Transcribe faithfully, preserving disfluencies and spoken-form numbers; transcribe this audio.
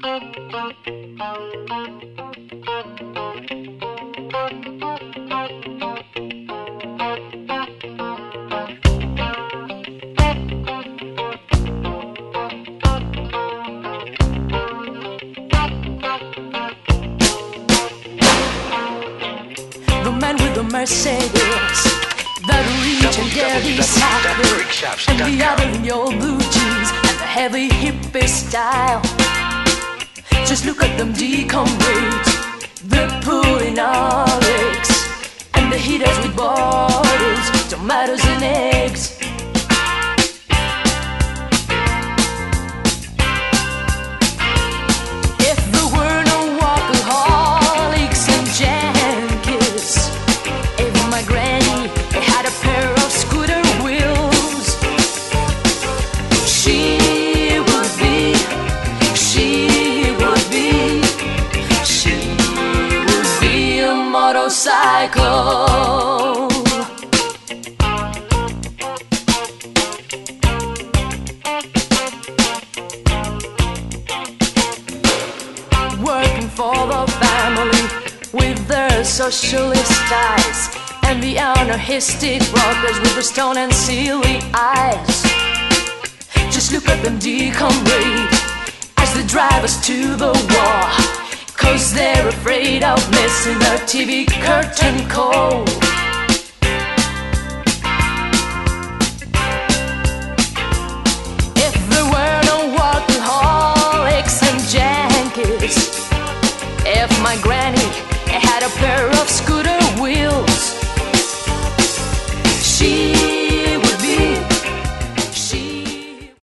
The man with the Mercedes that reach and dare decide, and the other in your blue jeans and the heavy hippie style. Just look at them decomrades, they're pulling our legs, and the heaters with bottles, tomatoes and eggs. If there were no workaholics and junkies, if my granny had a pair of scooter wheels, she would be, she would be, she would be a motorcycle. Working for the family with their socialist ties, and the anarchistic rockers with their stone and silly eyes. Just look at them decomrade as they drive us to the wall, 'cause they're afraid of missing their T V curtain call.